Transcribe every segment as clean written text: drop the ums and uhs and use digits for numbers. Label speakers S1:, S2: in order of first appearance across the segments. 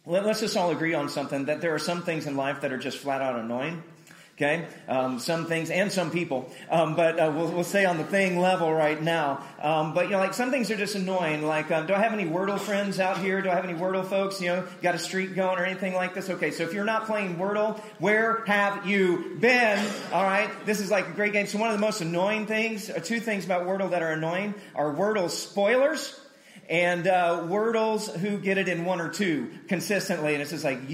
S1: let's just all agree on something, that there are some things in life that are just flat out annoying. Okay, some things and some people, but we'll stay on the thing level right now. But like some things are just annoying. Like, do I have any Wordle friends out here? Do I have any Wordle folks? Got a streak going or anything like this? Okay, so if you're not playing Wordle, where have you been? All right, this is like a great game. So one of the most annoying things, two things about Wordle that are annoying, are Wordle spoilers and Wordles who get it in one or two consistently, and it's just like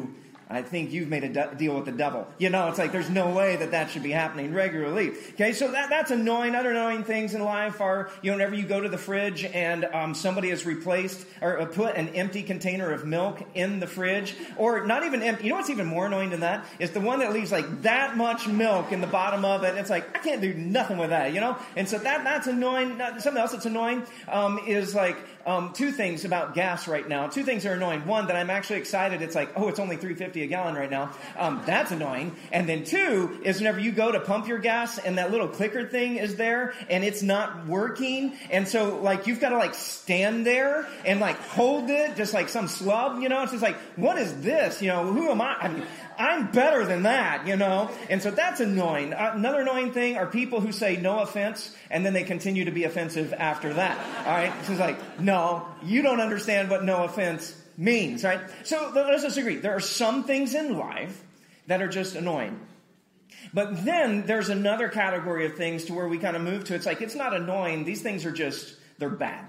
S1: I think you've made a deal with the devil. It's like there's no way that should be happening regularly. Okay, so that's annoying. Other annoying things in life are, whenever you go to the fridge and somebody has replaced or put an empty container of milk in the fridge, or not even empty. You know what's even more annoying than that? Is the one that leaves like that much milk in the bottom of it. It's like, I can't do nothing with that, And so that's annoying. Something else that's annoying is like two things about gas right now. Two things are annoying. One, that I'm actually excited. It's like, it's only $3.50 a gallon right now. That's annoying. And then two is whenever you go to pump your gas and that little clicker thing is there and it's not working. And so like you've got to like stand there and like hold it just like some slub, It's just like, what is this? Who am I? I'm better than that, And so that's annoying. Another annoying thing are people who say no offense and then they continue to be offensive after that. All right. So it's like, no, you don't understand what no offense means, right? So let's just agree. There are some things in life that are just annoying. But then there's another category of things to where we kind of move to. It's like, it's not annoying. These things are they're bad.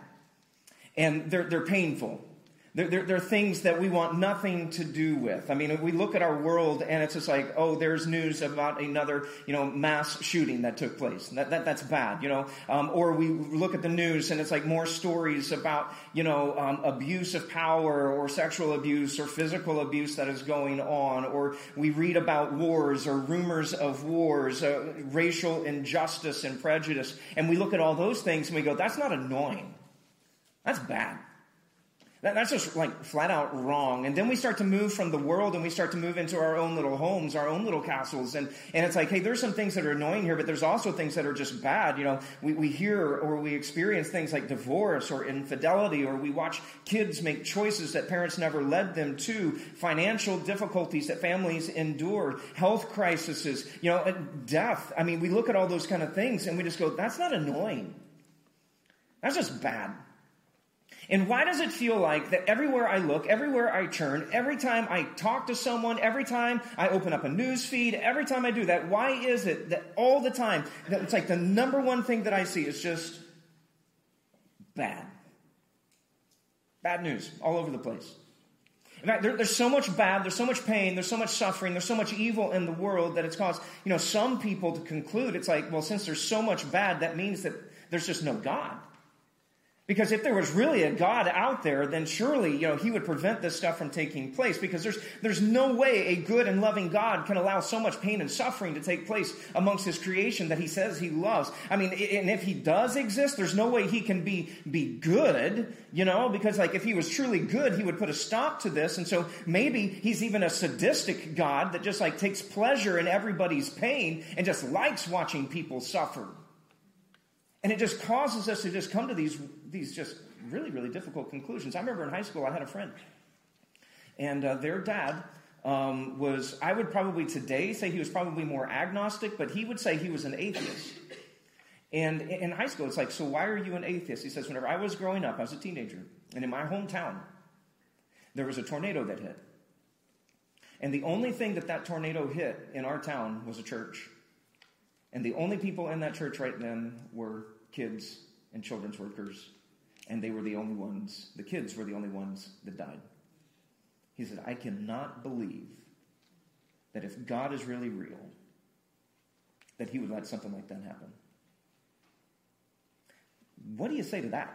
S1: And they're painful. They're things that we want nothing to do with. I mean, we look at our world and it's just like, there's news about another, mass shooting that took place. That's bad, Or we look at the news and it's like more stories about, abuse of power or sexual abuse or physical abuse that is going on. Or we read about wars or rumors of wars, racial injustice and prejudice. And we look at all those things and we go, that's not annoying. That's bad. That's just like flat out wrong. And then we start to move from the world and we start to move into our own little homes, our own little castles. And it's like, hey, there's some things that are annoying here, but there's also things that are just bad. We hear or we experience things like divorce or infidelity, or we watch kids make choices that parents never led them to, financial difficulties that families endure, health crises, death. I mean, we look at all those kind of things and we just go, that's not annoying. That's just bad. And why does it feel like that everywhere I look, everywhere I turn, every time I talk to someone, every time I open up a news feed, every time I do that, why is it that all the time, that it's like the number one thing that I see is just bad? Bad news all over the place. In fact, there's so much bad, there's so much pain, there's so much suffering, there's so much evil in the world that it's caused, some people to conclude, it's like, well, since there's so much bad, that means that there's just no God. Because if there was really a God out there, then surely, he would prevent this stuff from taking place. Because there's no way a good and loving God can allow so much pain and suffering to take place amongst his creation that he says he loves. I mean, and if he does exist, there's no way he can be good, because like if he was truly good, he would put a stop to this. And so maybe he's even a sadistic God that just like takes pleasure in everybody's pain and just likes watching people suffer. And it just causes us to just come to these just really, really difficult conclusions. I remember in high school, I had a friend. And their dad was, I would probably today say he was probably more agnostic, but he would say he was an atheist. And in high school, it's like, so why are you an atheist? He says, whenever I was growing up, I was a teenager, and in my hometown, there was a tornado that hit. And the only thing that tornado hit in our town was a church. And the only people in that church right then were kids and children's workers. And they were the only ones, the kids were the only ones that died. He said, I cannot believe that if God is really real, that he would let something like that happen. What do you say to that?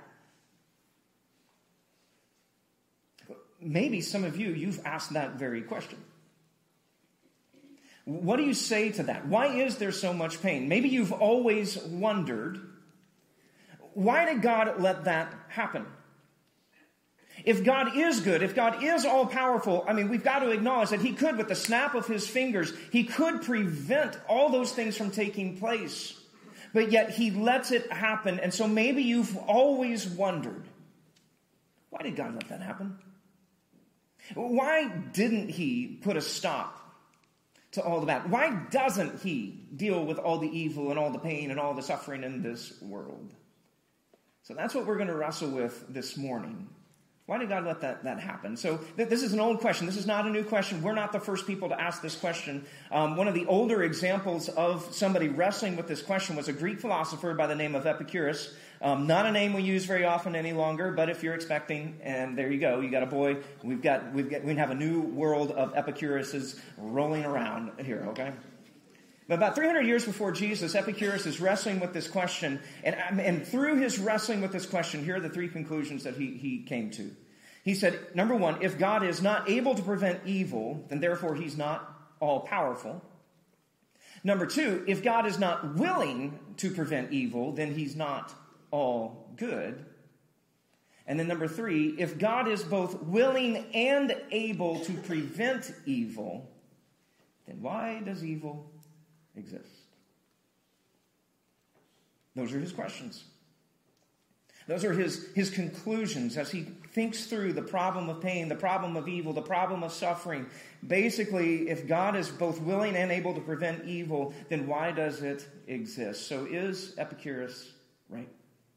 S1: Maybe some of you've asked that very question. What do you say to that? Why is there so much pain? Maybe you've always wondered, why did God let that happen? If God is good, if God is all-powerful, I mean, we've got to acknowledge that he could, with the snap of his fingers, he could prevent all those things from taking place. But yet he lets it happen. And so maybe you've always wondered, why did God let that happen? Why didn't he put a stop to all the bad? Why doesn't he deal with all the evil and all the pain and all the suffering in this world? So that's what we're going to wrestle with this morning. Why did God let that happen? So this is an old question. This is not a new question. We're not the first people to ask this question. One of the older examples of somebody wrestling with this question was a Greek philosopher by the name of Epicurus. Not a name we use very often any longer, but if you're expecting, and there you go, you got a boy. We have a new world of Epicuruses rolling around here, okay? But about 300 years before Jesus, Epicurus is wrestling with this question, and through his wrestling with this question, here are the three conclusions that he came to. He said, number one, if God is not able to prevent evil, then therefore he's not all-powerful. Number two, if God is not willing to prevent evil, then he's not all good. And then number three, if God is both willing and able to prevent evil, then why does evil exist? Those are his questions. Those are his conclusions as he thinks through the problem of pain, the problem of evil, the problem of suffering. Basically, if God is both willing and able to prevent evil, then why does it exist? So is Epicurus right?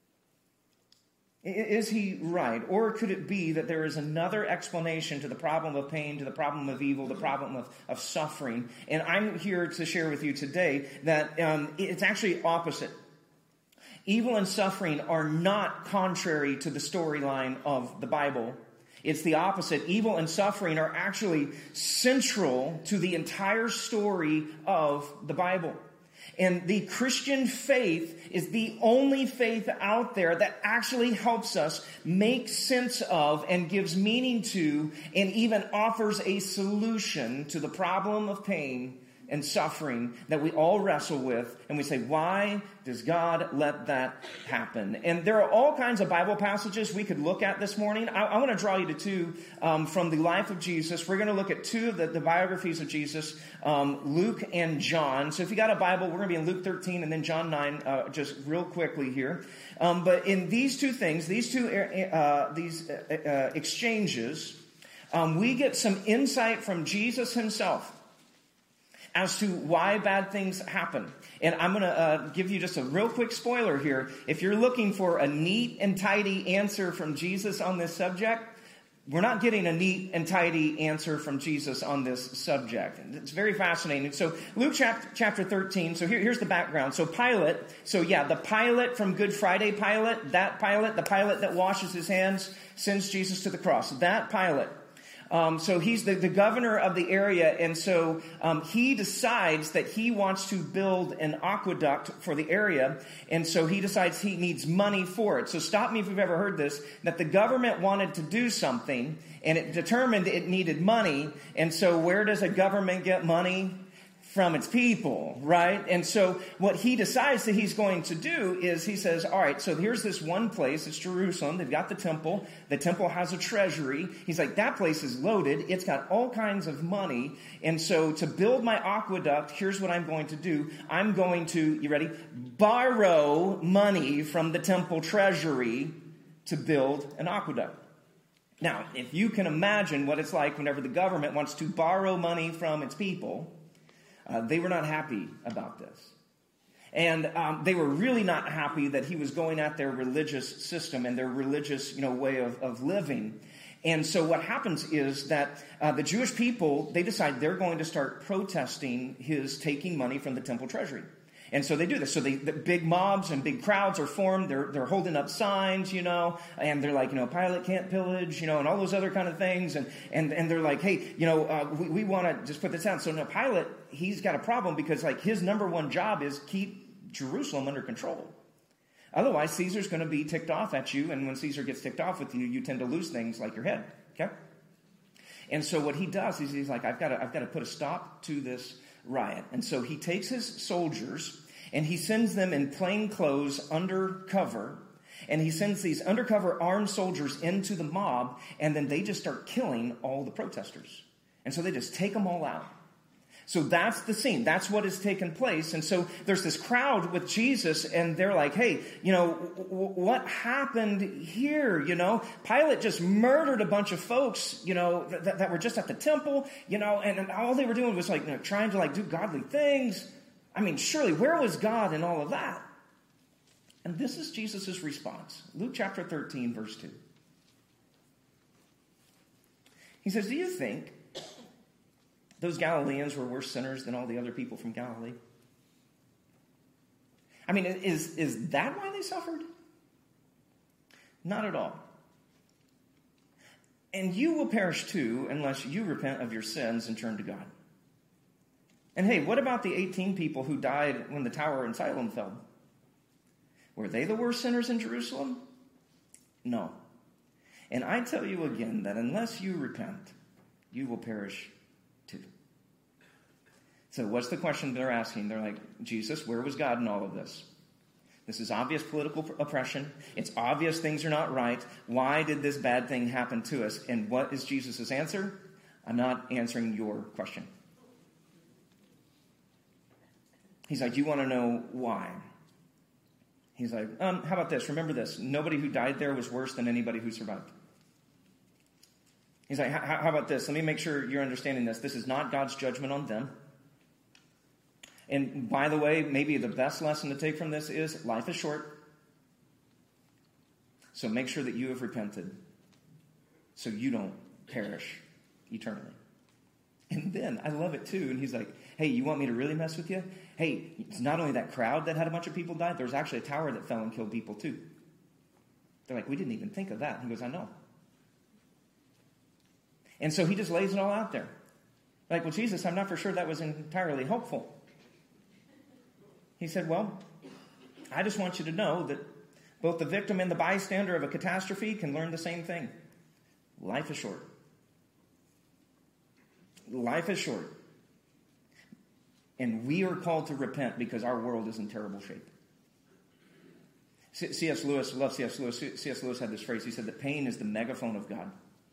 S1: Is he right? Or could it be that there is another explanation to the problem of pain, to the problem of evil, the problem of suffering? And I'm here to share with you today that it's actually opposite. Evil and suffering are not contrary to the storyline of the Bible. It's the opposite. Evil and suffering are actually central to the entire story of the Bible. And the Christian faith is the only faith out there that actually helps us make sense of and gives meaning to and even offers a solution to the problem of pain and suffering that we all wrestle with. And we say, why does God let that happen? And there are all kinds of Bible passages we could look at this morning. I want to draw you to two from the life of Jesus. We're going to look at two of the biographies of Jesus, Luke and John. So if you got a Bible, we're going to be in Luke 13 and then John 9, just real quickly here. But in these two things, these exchanges, we get some insight from Jesus himself as to why bad things happen. And I'm going to give you just a real quick spoiler here. If you're looking for a neat and tidy answer from Jesus on this subject, we're not getting a neat and tidy answer from Jesus on this subject. It's very fascinating. So Luke chapter 13, so here's the background. So Pilate, the Pilate from Good Friday Pilate, that Pilate, the Pilate that washes his hands, sends Jesus to the cross. That Pilate. So he's the governor of the area, and so he decides that he wants to build an aqueduct for the area, and so he decides he needs money for it. So stop me if you've ever heard this, that the government wanted to do something, and it determined it needed money, and so where does a government get money? From its people, right? And so what he decides that he's going to do is he says, all right, so here's this one place, it's Jerusalem, they've got the temple has a treasury. He's like, that place is loaded, it's got all kinds of money, and so to build my aqueduct, here's what I'm going to do. I'm going to, you ready? Borrow money from the temple treasury to build an aqueduct. Now, if you can imagine what it's like whenever the government wants to borrow money from its people, they were not happy about this. And they were really not happy that he was going at their religious system and their religious, way of living. And so what happens is that the Jewish people, they decide they're going to start protesting his taking money from the temple treasury. And so they do this. So the big mobs and big crowds are formed. They're holding up signs, and they're like, Pilate can't pillage, and all those other kind of things. And they're like, hey, we want to just put this down. So now Pilate, he's got a problem because his number one job is keep Jerusalem under control. Otherwise, Caesar's going to be ticked off at you. And when Caesar gets ticked off with you, you tend to lose things like your head. Okay. And so what he does is he's like, I've got to put a stop to this riot. And so he takes his soldiers and he sends them in plain clothes undercover, and he sends these undercover armed soldiers into the mob, and then they just start killing all the protesters. And so they just take them all out. So that's the scene. That's what has taken place. And so there's this crowd with Jesus, and they're like, hey, what happened here? Pilate just murdered a bunch of folks, that were just at the temple, and all they were doing was trying to do godly things. I mean, surely, where was God in all of that? And this is Jesus' response. Luke chapter 13, verse 2. He says, do you think those Galileans were worse sinners than all the other people from Galilee? I mean, is that why they suffered? Not at all. And you will perish too unless you repent of your sins and turn to God. And hey, what about the 18 people who died when the tower in Siloam fell? Were they the worst sinners in Jerusalem? No. And I tell you again that unless you repent, you will perish too. So what's the question they're asking? They're like, Jesus, where was God in all of this? This is obvious political oppression. It's obvious things are not right. Why did this bad thing happen to us? And what is Jesus' answer? I'm not answering your question. He's like, you want to know why? He's like, how about this? Remember this. Nobody who died there was worse than anybody who survived. He's like, how about this? Let me make sure you're understanding this. This is not God's judgment on them. And by the way, maybe the best lesson to take from this is life is short. So make sure that you have repented so you don't perish eternally. And then, I love it too, and he's like, hey, you want me to really mess with you? Hey, it's not only that crowd that had a bunch of people die, there was actually a tower that fell and killed people too. They're like, we didn't even think of that. He goes, I know. And so he just lays it all out there. Like, well, Jesus, I'm not for sure that was entirely helpful. He said, well, I just want you to know that both the victim and the bystander of a catastrophe can learn the same thing. Life is short. Life is short. And we are called to repent because our world is in terrible shape. C.S. Lewis, I love C.S. Lewis. C.S. Lewis had this phrase. He said that pain is the megaphone of God.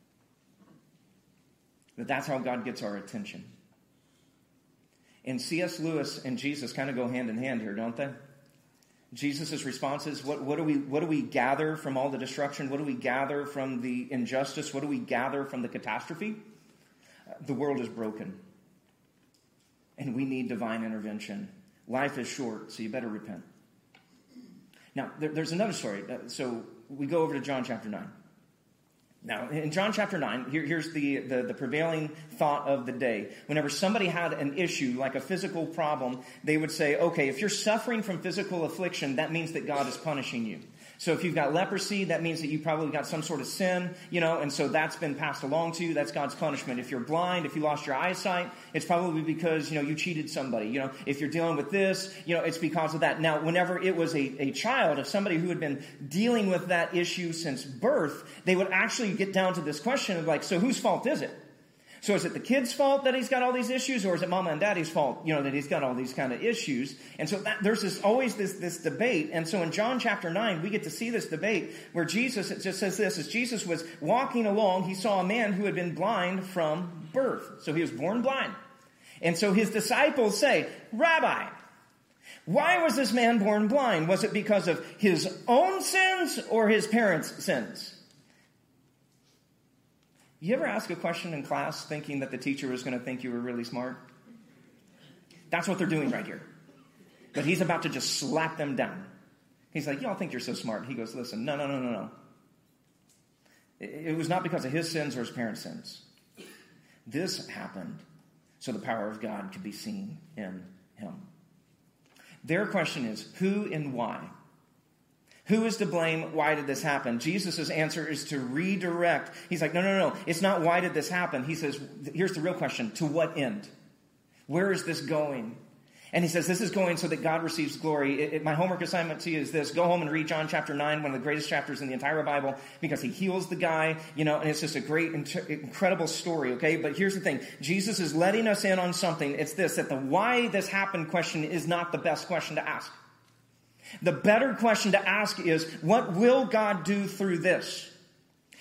S1: That's how God gets our attention. And C.S. Lewis and Jesus kind of go hand in hand here, don't they? Jesus' response is, what do we gather from all the destruction? What do we gather from the injustice? What do we gather from the catastrophe? The world is broken. And we need divine intervention. Life is short, so you better repent. Now, there's another story. So we go over to John chapter 9. Now, in John chapter 9, here's the prevailing thought of the day. Whenever somebody had an issue, like a physical problem, they would say, okay, if you're suffering from physical affliction, that means that God is punishing you. So if you've got leprosy, that means that you probably got some sort of sin, and so that's been passed along to you. That's God's punishment. If you're blind, if you lost your eyesight, it's probably because, you cheated somebody. If you're dealing with this, it's because of that. Now, whenever it was a child, if somebody who had been dealing with that issue since birth, they would actually get down to this question of so whose fault is it? So is it the kid's fault that he's got all these issues, or is it mama and daddy's fault, that he's got all these kind of issues? And so there's always this debate. And so in John chapter 9, we get to see this debate where Jesus, it just says this, as Jesus was walking along, he saw a man who had been blind from birth. So he was born blind. And so his disciples say, Rabbi, why was this man born blind? Was it because of his own sins or his parents' sins? You ever ask a question in class thinking that the teacher was going to think you were really smart? That's what they're doing right here. But he's about to just slap them down. He's like, y'all think you're so smart. He goes, listen, no. It was not because of his sins or his parents' sins. This happened so the power of God could be seen in him. Their question is, who and why? Who is to blame? Why did this happen? Jesus' answer is to redirect. He's like, no. It's not why did this happen. He says, here's the real question. To what end? Where is this going? And he says, this is going so that God receives glory. My homework assignment to you is this. Go home and read John chapter 9, one of the greatest chapters in the entire Bible, because he heals the guy, and it's just a great, incredible story, okay? But here's the thing. Jesus is letting us in on something. It's this, that the why this happened question is not the best question to ask. The better question to ask is, what will God do through this?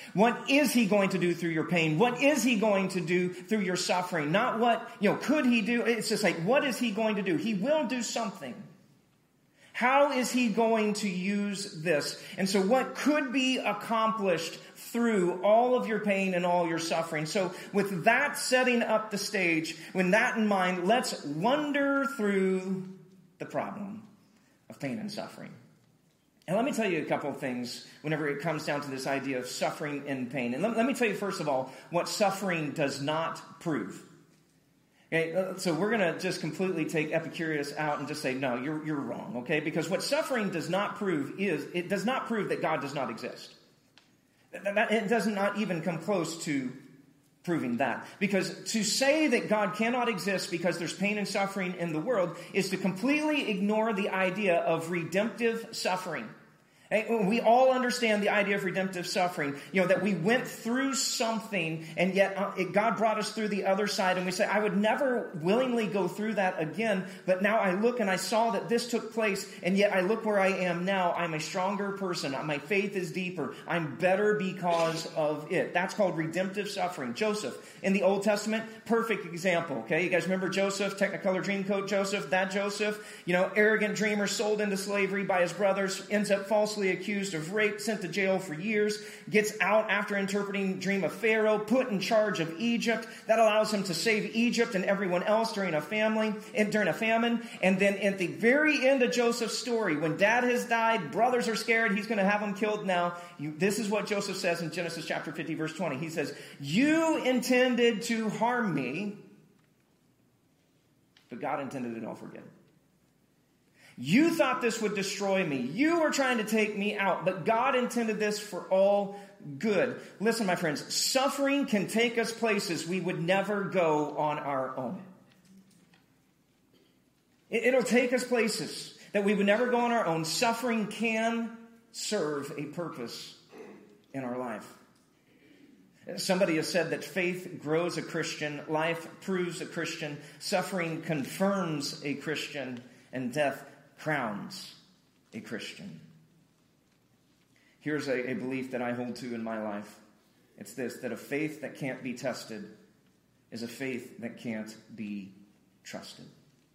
S1: What is he going to do through your pain? What is he going to do through your suffering? Not what, could he do? It's just like, what is he going to do? He will do something. How is he going to use this? And so what could be accomplished through all of your pain and all your suffering? So with that setting up the stage, with that in mind, let's wander through the problem of pain and suffering. And let me tell you a couple of things whenever it comes down to this idea of suffering and pain. And let me tell you, first of all, what suffering does not prove. Okay, so we're going to just completely take Epicurus out and just say, no, you're wrong, okay? Because what suffering does not prove is, it does not prove that God does not exist. It does not even come close to proving that. Because to say that God cannot exist because there's pain and suffering in the world is to completely ignore the idea of redemptive suffering. We all understand the idea of redemptive suffering, that we went through something and yet God brought us through the other side, and we say, I would never willingly go through that again, but now I look and I saw that this took place, and yet I look where I am now. I'm a stronger person. My faith is deeper. I'm better because of it. That's called redemptive suffering. Joseph, in the Old Testament, perfect example, okay? You guys remember Joseph, Technicolor Dreamcoat Joseph, that Joseph, arrogant dreamer, sold into slavery by his brothers, ends up falsely accused of rape, sent to jail for years, gets out after interpreting the dream of Pharaoh, put in charge of Egypt. That allows him to save Egypt and everyone else during a famine. And then at the very end of Joseph's story, when dad has died, brothers are scared, he's going to have them killed now. This is what Joseph says in Genesis chapter 50, verse 20. He says, you intended to harm me, but God intended it all for good. You thought this would destroy me. You were trying to take me out, but God intended this for all good. Listen, my friends, suffering can take us places we would never go on our own. It'll take us places that we would never go on our own. Suffering can serve a purpose in our life. Somebody has said that faith grows a Christian, life proves a Christian, suffering confirms a Christian, and death crowns a Christian. Here's a belief that I hold to in my life. It's this, that a faith that can't be tested is a faith that can't be trusted.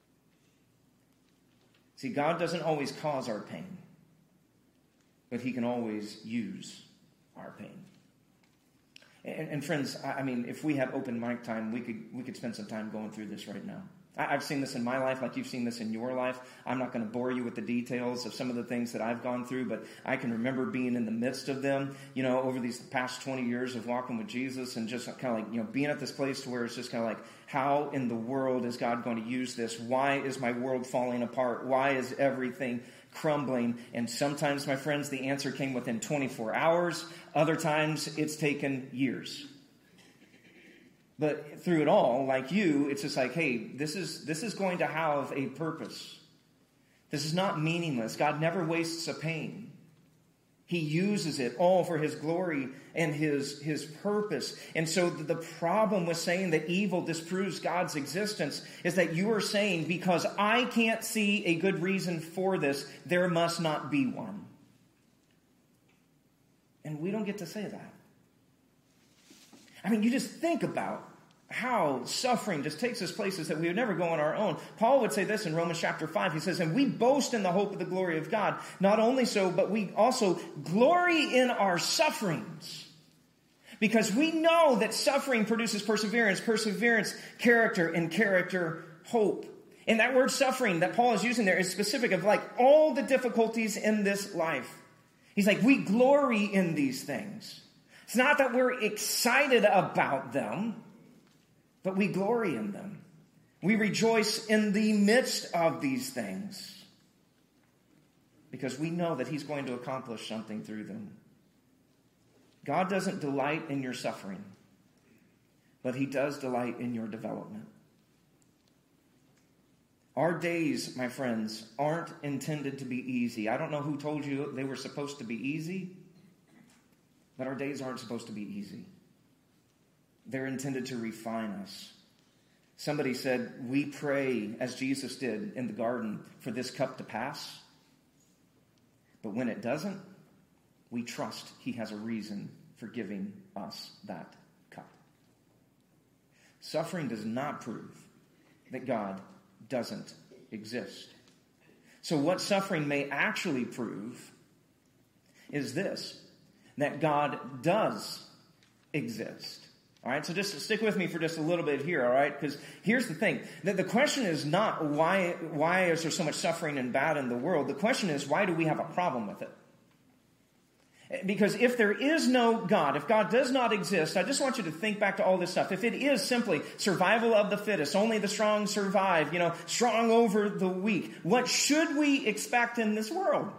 S1: See, God doesn't always cause our pain, but he can always use our pain. And friends, I mean, if we had open mic time, we could spend some time going through this right now. I've seen this in my life like you've seen this in your life. I'm not going to bore you with the details of some of the things that I've gone through, but I can remember being in the midst of them, over these past 20 years of walking with Jesus, and just kind of like, being at this place to where it's just kind of like, how in the world is God going to use this? Why is my world falling apart? Why is everything crumbling? And sometimes, my friends, the answer came within 24 hours. Other times it's taken years. But through it all, like you, it's just like, hey, this is going to have a purpose. This is not meaningless. God never wastes a pain. He uses it all for his glory and his purpose. And so the problem with saying that evil disproves God's existence is that you are saying, because I can't see a good reason for this, there must not be one. And we don't get to say that. I mean, you just think about how suffering just takes us places that we would never go on our own. Paul would say this in Romans chapter 5. He says, and we boast in the hope of the glory of God. Not only so, but we also glory in our sufferings. Because we know that suffering produces perseverance, perseverance, character, and character, hope. And that word suffering that Paul is using there is specific of like all the difficulties in this life. He's like, we glory in these things. It's not that we're excited about them, but we glory in them. We rejoice in the midst of these things because we know that he's going to accomplish something through them. God doesn't delight in your suffering, but he does delight in your development. Our days, my friends, aren't intended to be easy. I don't know who told you they were supposed to be easy, but our days aren't supposed to be easy. They're intended to refine us. Somebody said, we pray, as Jesus did in the garden, for this cup to pass. But when it doesn't, we trust he has a reason for giving us that cup. Suffering does not prove that God doesn't exist. So what suffering may actually prove is this, that God does exist. All right, so just stick with me for just a little bit here, all right? Because here's the thing. That the question is not why is there so much suffering and bad in the world? The question is, why do we have a problem with it? Because if there is no God, if God does not exist, I just want you to think back to all this stuff. If it is simply survival of the fittest, only the strong survive, strong over the weak, what should we expect in this world?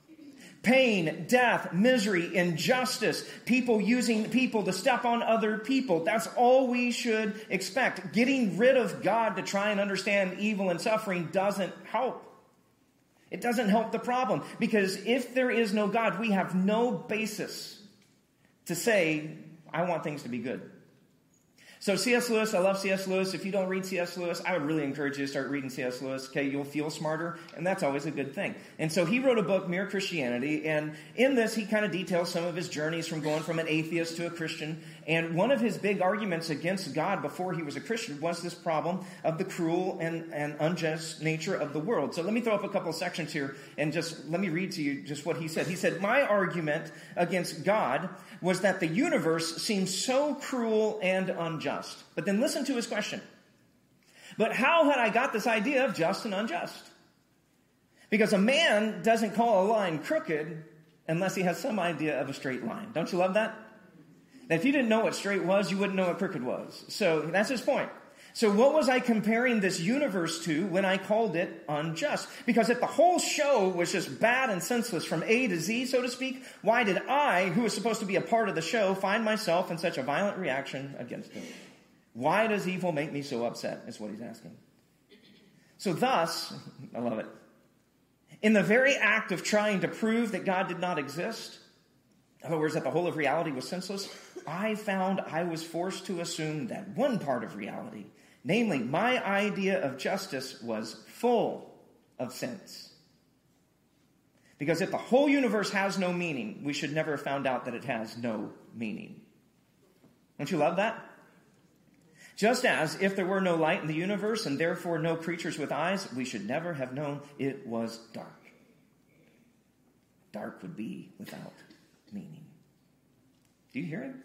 S1: Pain, death, misery, injustice, people using people to step on other people. That's all we should expect. Getting rid of God to try and understand evil and suffering doesn't help. It doesn't help the problem, because if there is no God, we have no basis to say, I want things to be good. So C.S. Lewis, I love C.S. Lewis. If you don't read C.S. Lewis, I would really encourage you to start reading C.S. Lewis. Okay, you'll feel smarter, and that's always a good thing. And so he wrote a book, Mere Christianity, and in this he kind of details some of his journeys from going from an atheist to a Christian. And one of his big arguments against God before he was a Christian was this problem of the cruel and unjust nature of the world. So let me throw up a couple of sections here and just let me read to you just what he said. He said, my argument against God was that the universe seems so cruel and unjust. But then listen to his question. But how had I got this idea of just and unjust? Because a man doesn't call a line crooked unless he has some idea of a straight line. Don't you love that? Now, if you didn't know what straight was, you wouldn't know what crooked was. So that's his point. So what was I comparing this universe to when I called it unjust? Because if the whole show was just bad and senseless from A to Z, so to speak, why did I, who was supposed to be a part of the show, find myself in such a violent reaction against it? Why does evil make me so upset, is what he's asking. So thus, I love it, in the very act of trying to prove that God did not exist, in other words, that the whole of reality was senseless, I found I was forced to assume that one part of reality, namely my idea of justice, was full of sense. Because if the whole universe has no meaning, we should never have found out that it has no meaning. Don't you love that? Just as if there were no light in the universe and therefore no creatures with eyes, we should never have known it was dark. Dark would be without meaning. Do you hear it?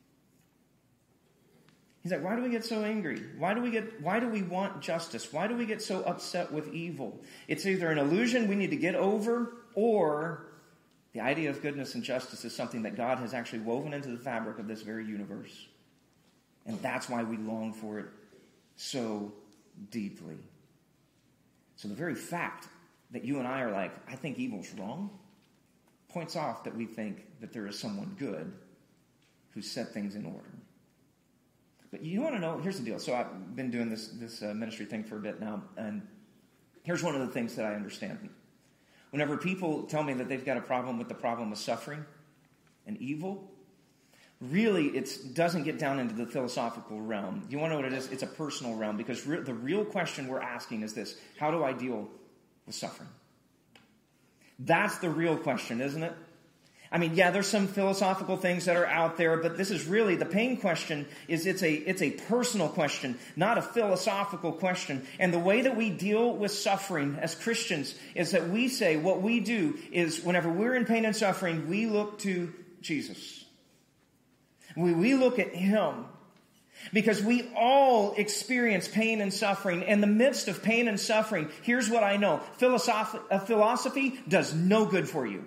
S1: He's like, why do we get so angry? Why do we want justice? Why do we get so upset with evil? It's either an illusion we need to get over, or the idea of goodness and justice is something that God has actually woven into the fabric of this very universe. And that's why we long for it so deeply. So the very fact that you and I are like, I think evil's wrong, points off that we think that there is someone good who set things in order. But you want to know, here's the deal. So I've been doing this ministry thing for a bit now, and here's one of the things that I understand. Whenever people tell me that they've got a problem with the problem of suffering and evil, really it doesn't get down into the philosophical realm. You want to know what it is? It's a personal realm, because the real question we're asking is this: how do I deal with suffering? That's the real question, isn't it? I mean, yeah, there's some philosophical things that are out there, but this is really, the pain question is it's a personal question, not a philosophical question. And the way that we deal with suffering as Christians is that we say, what we do is whenever we're in pain and suffering, we look to Jesus. We look at Him. Because we all experience pain and suffering. In the midst of pain and suffering, here's what I know. Philosophy does no good for you.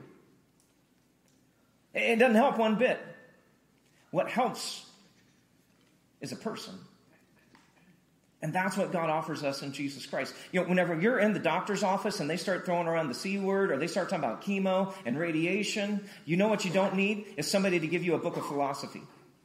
S1: It doesn't help one bit. What helps is a person. And that's what God offers us in Jesus Christ. You know, whenever you're in the doctor's office and they start throwing around the C word, or they start talking about chemo and radiation, you know what you don't need is somebody to give you a book of philosophy.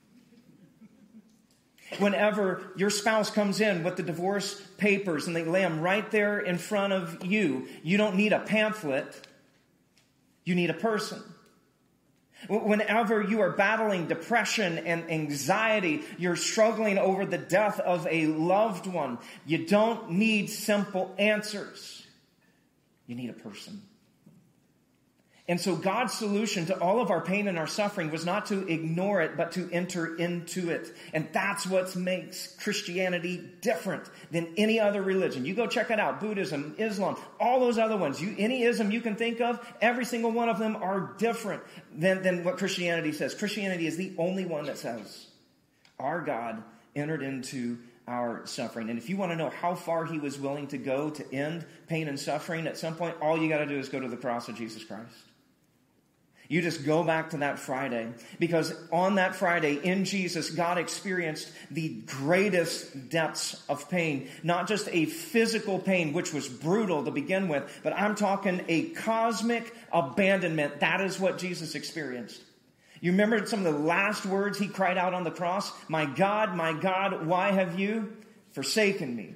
S1: Whenever your spouse comes in with the divorce papers and they lay them right there in front of you, you don't need a pamphlet. You need a person. Whenever you are battling depression and anxiety, you're struggling over the death of a loved one, you don't need simple answers. You need a person. And so God's solution to all of our pain and our suffering was not to ignore it, but to enter into it. And that's what makes Christianity different than any other religion. You go check it out. Buddhism, Islam, all those other ones. Any ism you can think of, every single one of them are different than what Christianity says. Christianity is the only one that says our God entered into our suffering. And if you want to know how far he was willing to go to end pain and suffering, at some point, all you got to do is go to the cross of Jesus Christ. You just go back to that Friday, because on that Friday in Jesus, God experienced the greatest depths of pain. Not just a physical pain, which was brutal to begin with, but I'm talking a cosmic abandonment. That is what Jesus experienced. You remember some of the last words he cried out on the cross? My God, why have you forsaken me?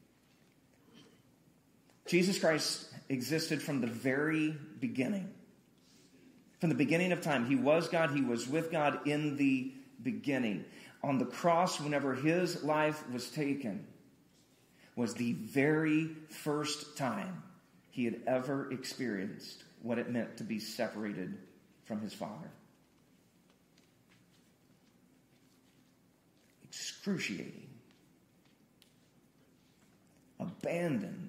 S1: Jesus Christ existed from the very beginning. From the beginning of time, he was God. He was with God in the beginning. On the cross, whenever his life was taken, was the very first time he had ever experienced what it meant to be separated from his Father. Excruciating. Abandoned.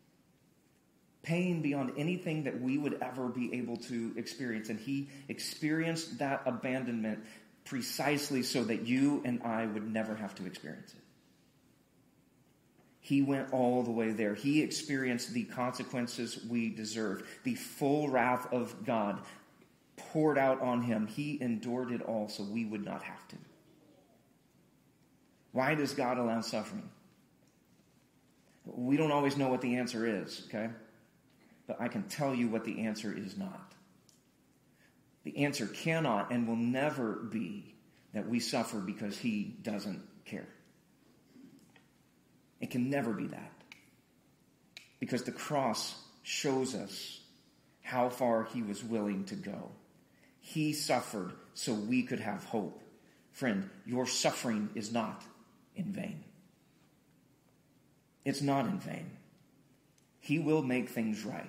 S1: Pain beyond anything that we would ever be able to experience. And he experienced that abandonment precisely so that you and I would never have to experience it. He went all the way there. He experienced the consequences we deserve. The full wrath of God poured out on him. He endured it all so we would not have to. Why does God allow suffering? We don't always know what the answer is, okay? But I can tell you what the answer is not. The answer cannot and will never be that we suffer because he doesn't care. It can never be that. Because the cross shows us how far he was willing to go. He suffered so we could have hope. Friend, your suffering is not in vain. It's not in vain. He will make things right.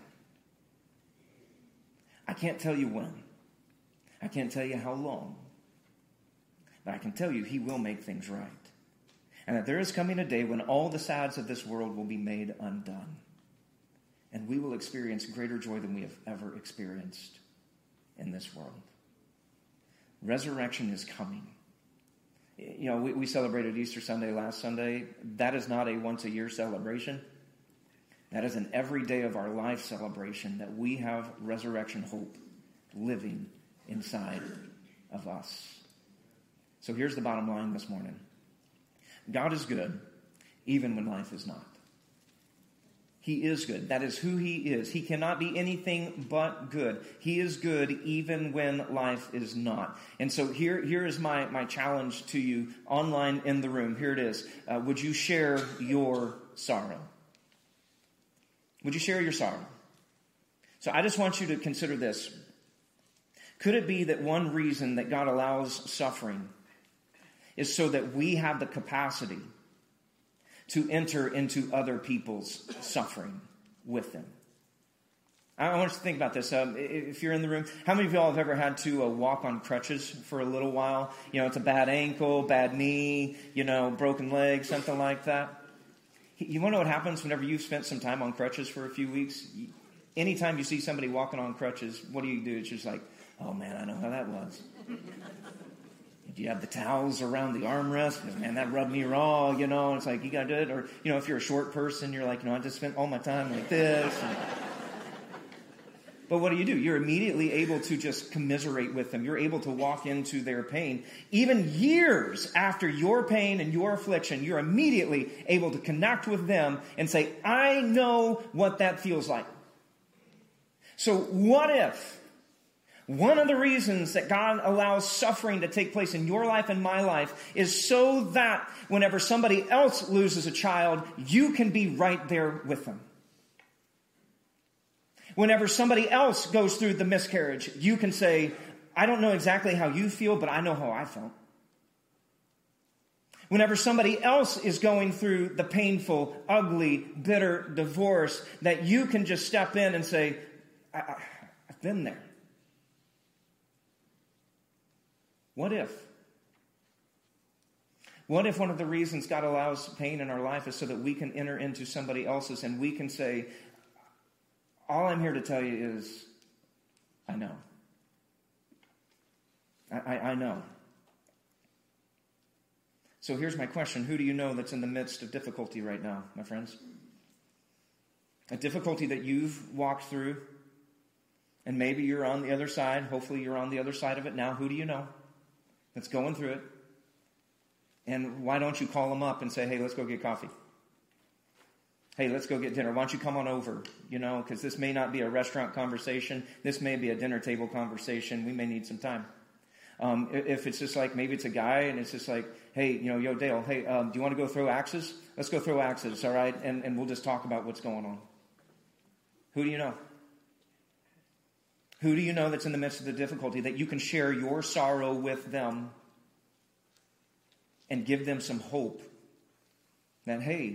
S1: I can't tell you when. I can't tell you how long. But I can tell you he will make things right. And that there is coming a day when all the sads of this world will be made undone. And we will experience greater joy than we have ever experienced in this world. Resurrection is coming. You know, we celebrated Easter Sunday last Sunday. That is not a once-a-year celebration. That is an every day of our life celebration that we have resurrection hope living inside of us. So here's the bottom line this morning. God is good even when life is not. He is good. That is who he is. He cannot be anything but good. He is good even when life is not. And so here is my challenge to you online in the room. Here it is. Would you share your sorrow? Would you share your sorrow? So I just want you to consider this. Could it be that one reason that God allows suffering is so that we have the capacity to enter into other people's suffering with them? I want you to think about this. If you're in the room, how many of y'all have ever had to walk on crutches for a little while? You know, it's a bad ankle, bad knee, broken leg, something like that. You want to know what happens whenever you've spent some time on crutches for a few weeks? Anytime you see somebody walking on crutches, what do? It's just like, oh man, I know how that was. Do you have the towels around the armrest? Because, man, that rubbed me raw, It's like, you got to do it. Or, if you're a short person, you're like, I just spent all my time like this. But what do? You're immediately able to just commiserate with them. You're able to walk into their pain. Even years after your pain and your affliction, you're immediately able to connect with them and say, I know what that feels like. So what if one of the reasons that God allows suffering to take place in your life and my life is so that whenever somebody else loses a child, you can be right there with them. Whenever somebody else goes through the miscarriage, you can say, I don't know exactly how you feel, but I know how I felt. Whenever somebody else is going through the painful, ugly, bitter divorce, that you can just step in and say, I've been there. What if? What if one of the reasons God allows pain in our life is so that we can enter into somebody else's and we can say, all I'm here to tell you is, I know. I know. So here's my question. Who do you know that's in the midst of difficulty right now, my friends? A difficulty that you've walked through, and maybe you're on the other side. Hopefully you're on the other side of it now. Who do you know that's going through it? And why don't you call them up and say, hey, let's go get coffee. Hey, let's go get dinner. Why don't you come on over? Because this may not be a restaurant conversation. This may be a dinner table conversation. We may need some time. If it's just like, maybe it's a guy and it's just like, hey, yo, Dale, hey, do you want to go throw axes? Let's go throw axes, all right? And we'll just talk about what's going on. Who do you know? Who do you know that's in the midst of the difficulty that you can share your sorrow with them and give them some hope that, hey,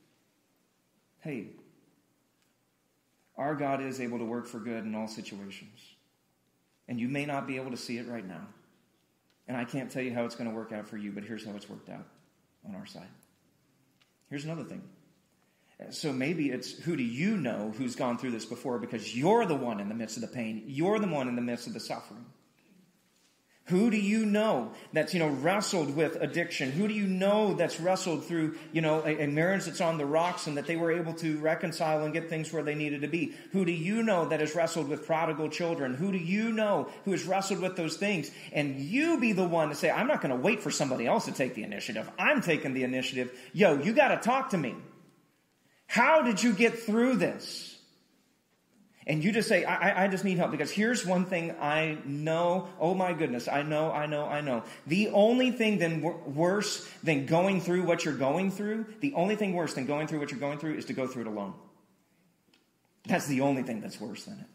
S1: our God is able to work for good in all situations. And you may not be able to see it right now. And I can't tell you how it's going to work out for you, but here's how it's worked out on our side. Here's another thing. So maybe it's, who do you know who's gone through this before, because you're the one in the midst of the pain. You're the one in the midst of the suffering. Who do you know that's, wrestled with addiction? Who do you know that's wrestled through, a marriage that's on the rocks and that they were able to reconcile and get things where they needed to be? Who do you know that has wrestled with prodigal children? Who do you know who has wrestled with those things? And you be the one to say, I'm not going to wait for somebody else to take the initiative. I'm taking the initiative. Yo, you got to talk to me. How did you get through this? And you just say, I just need help, because here's one thing I know. Oh my goodness, I know. The only thing worse than going through what you're going through, the only thing worse than going through what you're going through is to go through it alone. That's the only thing that's worse than it.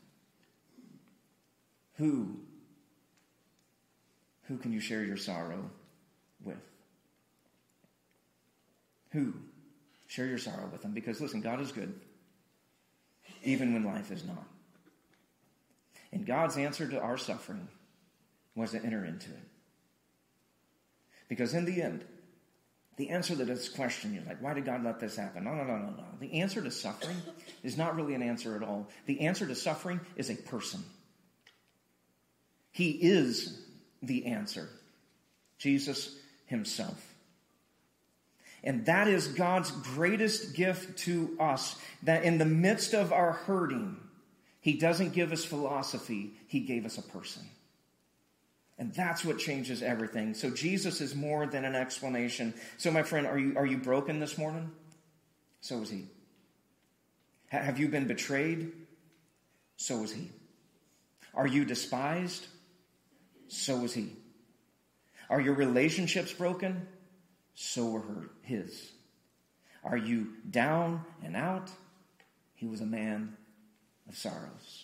S1: Who can you share your sorrow with? Who? Share your sorrow with them, because listen, God is good. Even when life is not. And God's answer to our suffering was to enter into it. Because in the end, the answer to this question, you're like, why did God let this happen? No. The answer to suffering is not really an answer at all. The answer to suffering is a person. He is the answer. Jesus himself. And that is God's greatest gift to us, that in the midst of our hurting, he doesn't give us philosophy, he gave us a person. And that's what changes everything. So Jesus is more than an explanation. So my friend, are you broken this morning? So is he. Have you been betrayed? So is he. Are you despised? So is he. Are your relationships broken? So were his. Are you down and out? He was a man of sorrows.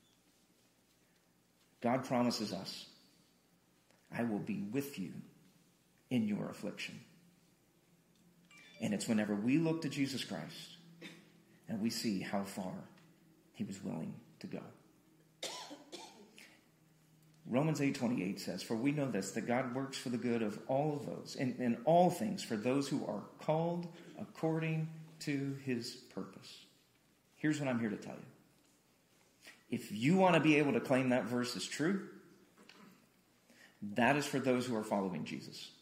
S1: God promises us, I will be with you in your affliction. And it's whenever we look to Jesus Christ and we see how far he was willing to go. Romans 8:28 says, for we know this, that God works for the good of all of those, in all things, for those who are called according to his purpose. Here's what I'm here to tell you. If you want to be able to claim that verse is true, that is for those who are following Jesus.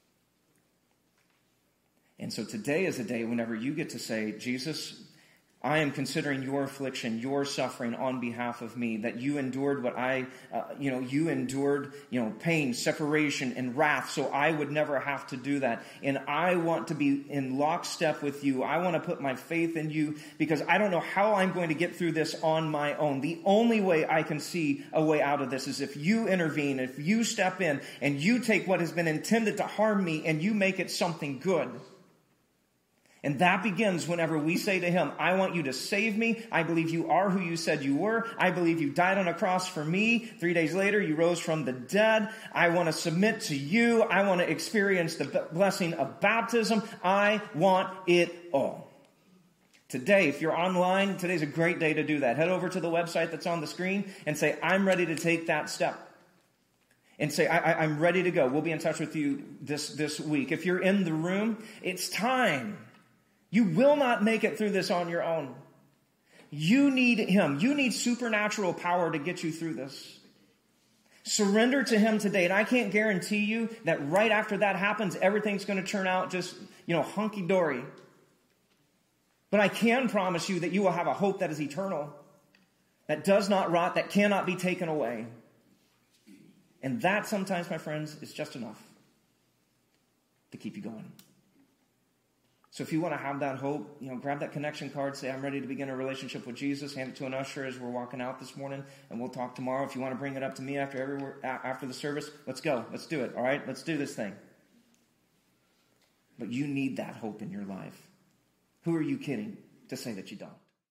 S1: And so today is a day whenever you get to say, Jesus, I am considering your affliction, your suffering on behalf of me, that you endured what you endured, pain, separation, and wrath, so I would never have to do that. And I want to be in lockstep with you. I want to put my faith in you, because I don't know how I'm going to get through this on my own. The only way I can see a way out of this is if you intervene, if you step in, and you take what has been intended to harm me, and you make it something good. And that begins whenever we say to him, I want you to save me. I believe you are who you said you were. I believe you died on a cross for me. 3 days later, you rose from the dead. I want to submit to you. I want to experience the blessing of baptism. I want it all. Today, if you're online, today's a great day to do that. Head over to the website that's on the screen and say, I'm ready to take that step. and say, I'm ready to go. We'll be in touch with you this week. If you're in the room, it's time. You will not make it through this on your own. You need Him. You need supernatural power to get you through this. Surrender to Him today. And I can't guarantee you that right after that happens, everything's going to turn out just, hunky-dory. But I can promise you that you will have a hope that is eternal, that does not rot, that cannot be taken away. And that sometimes, my friends, is just enough to keep you going. So if you want to have that hope, grab that connection card, say, I'm ready to begin a relationship with Jesus, hand it to an usher as we're walking out this morning, and we'll talk tomorrow. If you want to bring it up to me after the service, let's go. Let's do it, all right? Let's do this thing. But you need that hope in your life. Who are you kidding to say that you don't?